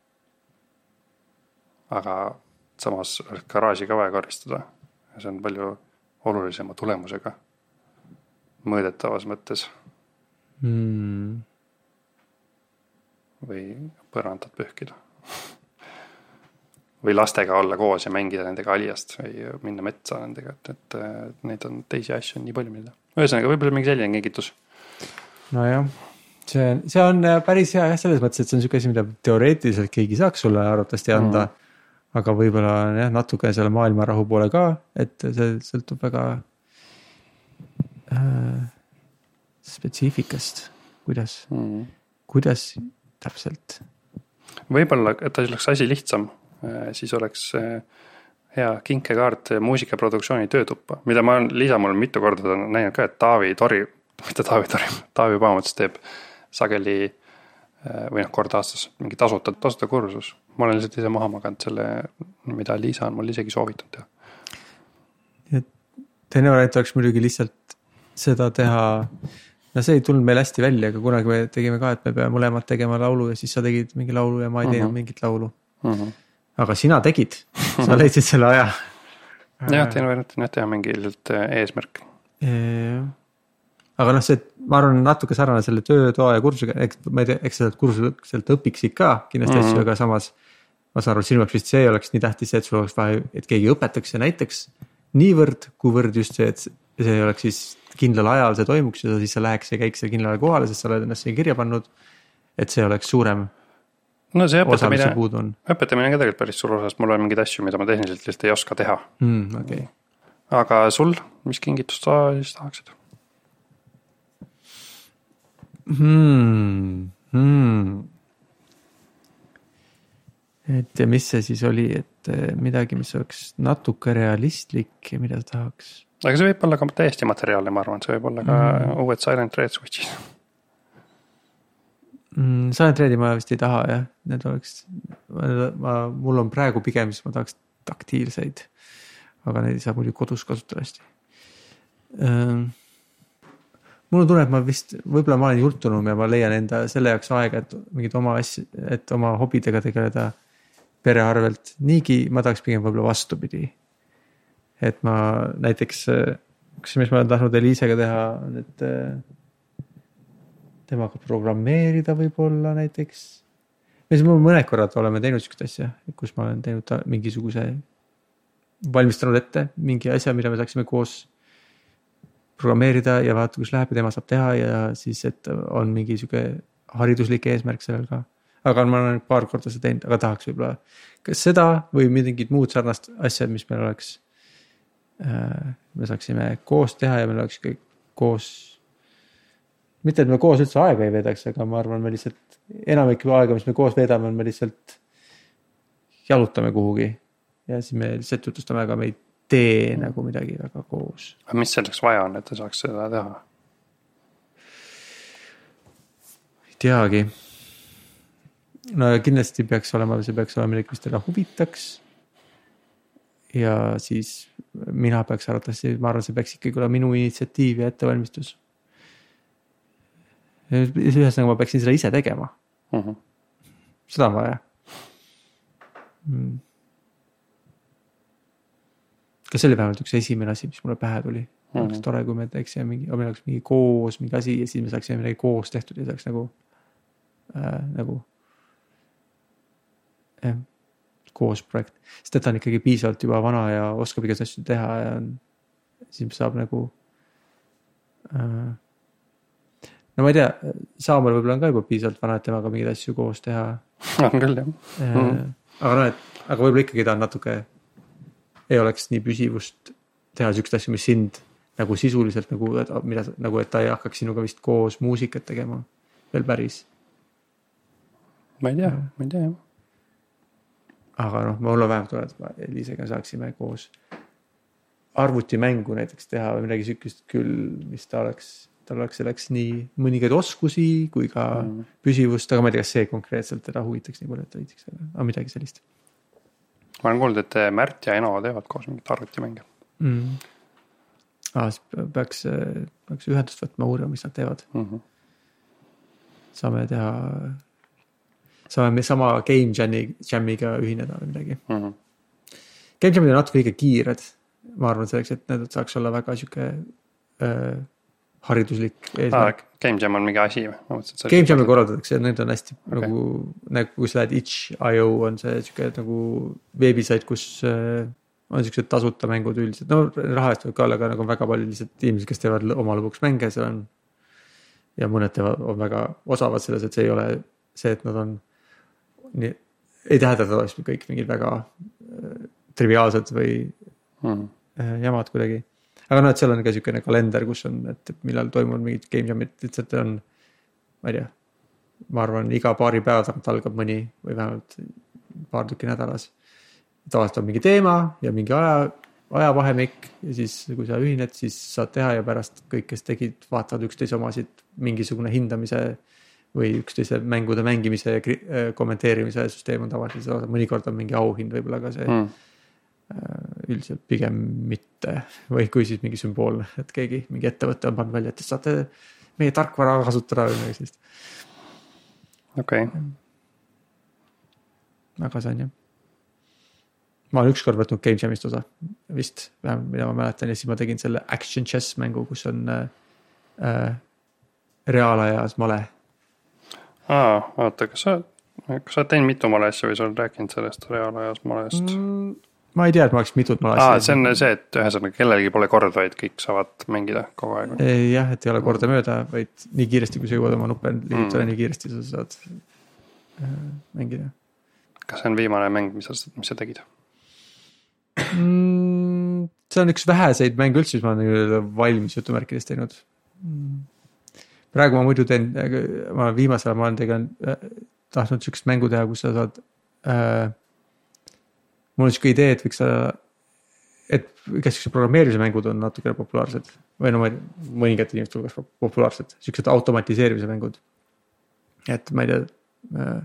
Aga samas garaaži ka vaja karistada ja see on palju olulisema tulemusega. Mõõdetavas mõttes. Mm. Või põrandat pühkida. Või lastega olla koos ja mängida nendega aliast või minna metsa nendega, et, et, et neid on teisi asju on nii palju mida. Ühesõnaga, võib-olla mingi selline kingitus. No jah, see, see on päris hea selles mõttes, et see on niisugune asi, mida teoreetiliselt keegi saaks sulle arvatavasti anda, mm. aga võib-olla jah, natuke selle maailma rahu poole ka, et see sõltub väga spetsiifikast, kuidas, mm. kuidas täpselt. Võib-olla, et ta oleks asi lihtsam, siis oleks hea kinkekaart muusikaproduktsiooni töötuppa, mida ma olen Liisa mul mitu korda näinud ka, et Taavi Tori, mitte Taavi Tori, Taavi Paamats teeb sageli või noh, kord aastas mingi tasuta, tasuta kursus. Ma olen lihtsalt ise maha maganud selle, mida Liisa on mul isegi soovitanud teha. Ja teine variant oleks muidugi lihtsalt seda teha, no see ei tulnud meil hästi välja, aga kunagi me tegime ka, et me peame mõlemad tegema laulu ja siis sa tegid mingi laulu ja ma ei teinud uh-huh. mingit laulu. Uh-huh. Aga sina tegid, sa leidsid selle aja. jah, teine variant on jah teha mingi ilmselt eesmärk. Aga noh, see, ma arvan natuke sarnane selle töötoa ja kursusega, eks, ma ei tea, eks sealt kursuselt õpiksid ka kindlasti mm-hmm. asju, aga samas ma saan aru, sinu jaoks vist see oleks nii tähtis, et sul oleks vaja, et keegi õpetaks ja näiteks niivõrd, kuivõrd just see, et see oleks siis kindlal ajal see toimuks ja siis sa läheks ja käiks seal kindlal kohale, sest sa oled ennast siia kirja pannud, et see oleks suurem no see osa, mis õpetamine, see puudu on. Õpetamine on ka tegelikult päris suur osa, sest mul on mingid asju, mida ma tehniliselt lihtsalt ei oska teha. Mm, okay. Aga sul, mis kingitust sa siis tahaksid? Hmm, hmm. Et ja mis see siis oli, et midagi, mis oleks natuke realistlik ja mida ta tahaks. Aga see võib olla ka täiesti materiaalne, ma arvan, see võib olla ka mm. uued Silent Red Switchid. Mm, Silent Redi ma vist ei taha, jah. Need oleks, ma, ma, mul on praegu pigem, siis ma tahaks taktiilseid, aga neid ei saa muidu kodus kasutada hästi. Um, mul on tunne, et ma vist, võib-olla ma olen jultunum ja ma leian enda selle jaoks aega, et mingid oma asja, et oma hobidega tegeleda pere arvelt. Niigi ma tahaks pigem võib-olla vastupidi. Et ma näiteks, kas mis ma olen tahtnud Eliisega teha, et temaga programmeerida võib-olla näiteks. Mis mul mõned korrad oleme teinud sükest asja, kus ma olen teinud mingisuguse valmistanud ette mingi asja, mida me saaksime koos programmeerida ja vaata, kus läheb ja tema saab teha ja siis, et on mingi süge hariduslik eesmärk sellel ka. Aga ma olen paar korda seda teinud, aga tahaks võib-olla kas seda või mingid muud sarnast asjad, mis meil oleks, äh, me saaksime koos teha ja meil oleks kõik koos, mitte et me koos üldse aega ei veedaks, aga ma arvan, me lihtsalt enamik aega, mis me koos veedame, on me lihtsalt jalutame kuhugi ja siis me lihtsalt jutustame, aga me ei tee nagu midagi väga koos. Aga mis selleks vaja on, et ta saaks seda teha? Ei teagi. No kindlasti peaks olema, see peaks olema midagi, mis teda huvitaks. Ja siis mina peaks arvatavasti, ma arvan, see peaks ikkagi olla minu initsiatiiv ja ettevalmistus. Ühes nagu ma peaksin seda ise tegema. Uh-huh. Seda on vaja. Mm. Kas see oli vähemalt üks esimene asi, mis mulle pähe tuli. Mm-hmm. Oleks tore, kui me teeksime mingi, meil oleks mingi koos, mingi asi ja siis me saaksime midagi koos tehtud ja saaks nagu, äh, nagu eh, koos projekt. Sest et ta on ikkagi piisavalt juba vana ja oskab igas asju teha ja siis saab nagu äh, no ma ei tea, Saamel võib-olla on ka juba piisavalt vana, et temaga mingeid asju koos teha. On küll, jah. Äh, mm-hmm. Aga no, et, aga võib-olla ikkagi ta on natuke ei oleks nii püsivust teha sükst asju, mis sind nagu sisuliselt nagu, mida, nagu, et ta ei hakkaks sinuga vist koos muusikat tegema veel päris. Ma ei tea, ja. ma ei tea. Aga noh, ma olla vähemalt olen, et ma Eliisega saaksime koos arvutimängu näiteks teha või midagi sükist küll, mis ta oleks, tal oleks selleks nii mõningaid oskusi kui ka mm. püsivust, aga ma ei tea, kas see konkreetselt teda huvitaks nii palju, et ta viitsiks, aga midagi sellist. Ma olen kuulnud, et Märt ja Eno teevad koos mingit arvutimänge. Mm. Ah, peaks, peaks ühendust võtma uurima, mis nad teevad. Mm-hmm. Saame teha, saame me sama Game Jamiga ühineda või midagi. Mm-hmm. Game Jamid on natuke liiga kiired. Ma arvan selleks, et need saaks olla väga siuke äh, hariduslik eesmärk. Ah, Game Jam on mingi asi või? Game Jami korraldatakse, need on hästi okay. nagu, nagu kui sa lähed itch punkt i o on see siuke nagu veebisait, kus äh, on siuksed tasuta mängud üldiselt. No raha eest võib ka olla, aga nagu väga palju lihtsalt inimesed, kes teevad oma lõpuks mänge, see on ja mõned teevad, on väga osavad selles, et see ei ole see, et nad on nii, ei tähenda, et nad oleks kõik mingid väga äh, triviaalsed või mm. äh, jamad kuidagi. Aga no, et seal on ka siukene kalender, kus on, et millal toimuvad mingid game jamid, lihtsalt on, ma ei tea, ma arvan, iga paari päeva tagant algab mõni või vähemalt paar tükki nädalas. Tavaliselt on mingi teema ja mingi aja, ajavahemik ja siis kui sa ühined, siis saad teha ja pärast kõik, kes tegid, vaatavad üksteise omasid mingisugune hindamise või üksteise mängude mängimise ja kommenteerimise süsteem on tavaliselt, mõnikord on mingi auhind võib-olla ka see mm. üldiselt pigem mitte või kui siis mingi sümboolne, et keegi mingi ettevõtte on pannud välja, et saate meie tarkvara kasutada või midagi sellist. Okei. Okay. Aga see on jah. ma olen ükskord võtnud Game Jamist osa vist, vähemalt mida ma mäletan ja siis ma tegin selle Action Chess mängu, kus on äh, äh, reaalajas male. Aa, oota, kas sa, kas sa oled teinud mitu male asja või sa oled rääkinud sellest reaalajas malest? Mm, ma ei tea, et ma oleks mitut male asja. Aa, see on see, et ühesõnaga kellelgi pole korda, vaid kõik saavad mängida kogu aeg. Jah, et ei ole korda mööda, vaid nii kiiresti, kui sa jõuad oma nuppe liigutada mm., nii kiiresti sa saad äh, mängida. Kas see on viimane mäng, mis sa, mis sa tegid? Mm, see on üks väheseid mänge üldse, mis ma olen valmis jutumärkides teinud. Praegu ma muidu teen, ma viimasel ma olen tegelikult äh, tahtnud sükest mängu teha, kus sa saad äh, mul on siuke idee, et võiks sa et kes siukse programmeerimise mängud on natukene populaarsed või no mõningate inimesed hulgas populaarsed, siuksed automatiseerimise mängud. Et ma ei tea äh,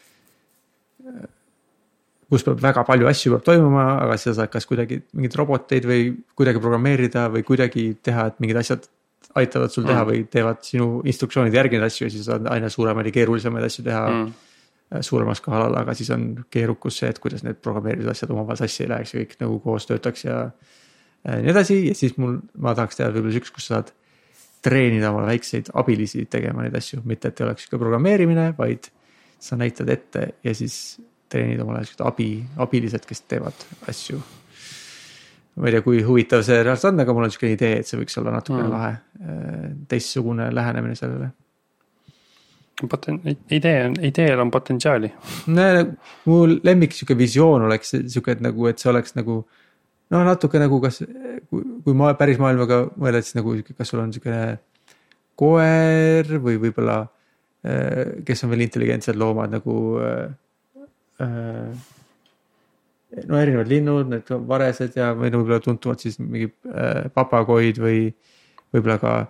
kus peab väga palju asju peab toimuma, aga sa saad kas kuidagi mingid roboteid või kuidagi programmeerida või kuidagi teha, et mingid asjad aitavad sul teha mm. või teevad sinu instruktsioonid järgi neid asju ja siis saad aina suuremaid ja keerulisemaid asju teha mm. suuremas kohalal, aga siis on keerukus see, et kuidas need programmeeritud asjad omavahel sassi ei läheks ja kõik nagu koos töötaks ja nii edasi ja siis mul, ma tahaks teha võib-olla üks, kus saad treenida omale väikseid abilisi tegema neid asju, mitte et ei oleks ka programmeerimine, vaid sa näitad ette ja siis treenid omale abi, abilised, kes teevad asju. Ma ei tea, kui huvitav see reaalselt on, aga mul on siuke idee, et see võiks olla natuke mm. lahe, teistsugune lähenemine sellele. Poten- idee on, ideel on potentsiaali. No, mu lemmik siuke visioon oleks siuke, et nagu, et see oleks nagu no natuke nagu kas, kui, kui ma päris maailmaga mõeled, siis nagu kas sul on siuke koer või võibolla kes on veel intelligentsed loomad nagu no erinevad linnud, need varesed ja või no võibolla tuntumad siis mingi papagoid või võibolla ka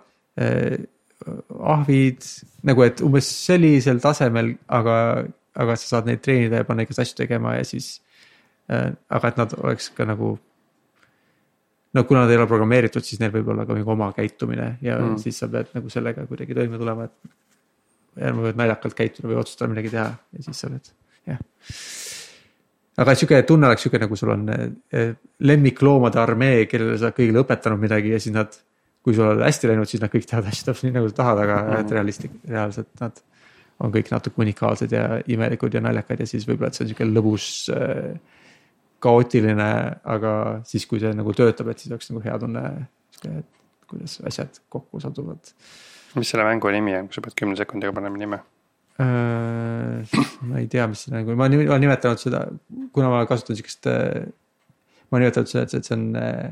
ahvid, nagu et umbes sellisel tasemel, aga, aga sa saad neid treenida ja panna ikka asju tegema ja siis, aga et nad oleks ka nagu, no kuna nad ei ole programmeeritud, siis neil võib olla ka mingi oma käitumine ja mm. siis sa pead nagu sellega kuidagi toime tulema, et järgmine võid naljakalt käituda või otsustada midagi teha ja siis sa oled, jah. Aga siuke tunne oleks siuke nagu sul on lemmikloomade armee, kellele sa kõigile õpetanud midagi ja siis nad kui sul on hästi läinud, siis nad kõik teavad hästi täpselt nii nagu sa tahad, aga mm. et realistik, reaalselt nad on kõik natuke unikaalsed ja imelikud ja naljakad ja siis võib-olla, et see on siuke lõbus äh, kaootiline, aga siis kui see nagu töötab, et siis oleks nagu hea tunne, et kuidas asjad kokku satuvad. Mis selle mängu nimi on, kui sa pead kümne sekundiga panema nime? Äh, ma ei tea, mis see nagu, ma olen nimetanud seda, kuna ma kasutan siukest, ma olen nimetanud seda, et see on äh,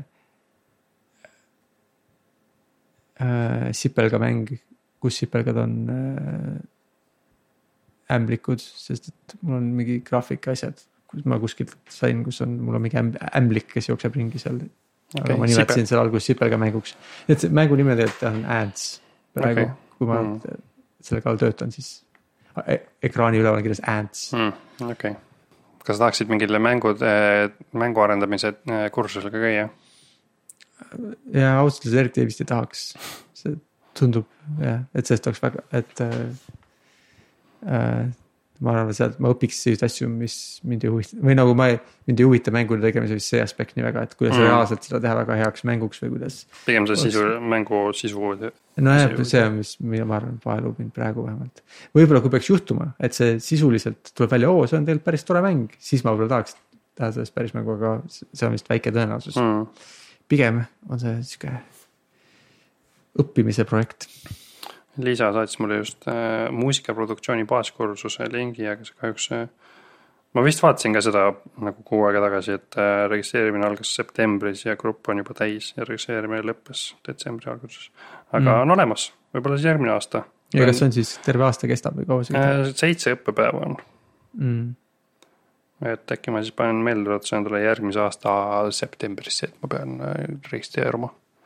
Äh, sipelga mäng, kus sipelgad on äh, ämblikud, sest et mul on mingi graafika asjad, kus ma kuskilt sain, kus on, mul on mingi ämblik, kes jookseb ringi seal. Okay, aga ma nimetasin sipel. Seal algus sipelga mänguks. Et see mängu nime tegelikult on Ants. Praegu, okay. Kui ma mm. selle kall töötan, siis ekraani üleval on kirjas Ants. Mm, okay. Kas tahaksid mingile mängud, mängu arendamise kursusele ka käia? Ja ausalt eriti vist ei tahaks, see tundub jah, et sellest oleks väga, et äh, äh, ma arvan, et ma õpiks sellist asju, mis mind ei huvita või nagu ma ei, mind ei huvita mängude tegemise vist see aspekt nii väga, et kuidas mm. reaalselt seda teha väga heaks mänguks või kuidas pigem see sisu, mängu sisu no jah, see on, mis mida ma arvan vahelub mind praegu vähemalt võib-olla kui peaks juhtuma, et see sisuliselt tuleb välja, oo, see on tegelikult päris tore mäng, siis ma võib-olla tahaks teha sellest päris mängu, aga see on vist väike tõenäosus mm. Pigem on see siuke õppimise projekt. Liisa saatis mulle just äh, muusikaproduktsiooni baaskursuse lingi, aga see kahjuks äh, ma vist vaatasin ka seda nagu kuu aega tagasi, et äh, registreerimine algas septembris ja grupp on juba täis ja registreerimine lõppes detsembri alguses. Aga mm. on olemas, võib-olla siis järgmine aasta. Ja kas see on siis terve aasta kestab või kaua see kestab? Seitse õppepäeva on. Mm. Et äkki ma siis panen meelde, et see on tule järgmise aasta septembrisse, et ma pean registreeruma.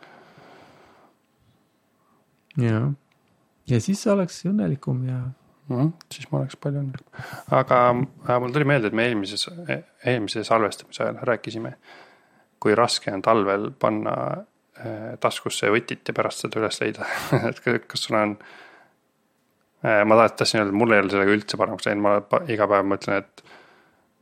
Ja, ja siis oleks õnnelikum ja... Mm, siis ma oleks palju õnnelikum. Aga mul tuli meelde, et me eelmises, eelmises salvestamise ajal rääkisime, kui raske on talvel panna taskusse võtit ja pärast seda üles leida. Et kas sul on... Ma tahtsin öelda, et mul ei ole sellega üldse paremaks läinud, ma iga päev mõtlen, et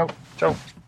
tšau. tšau.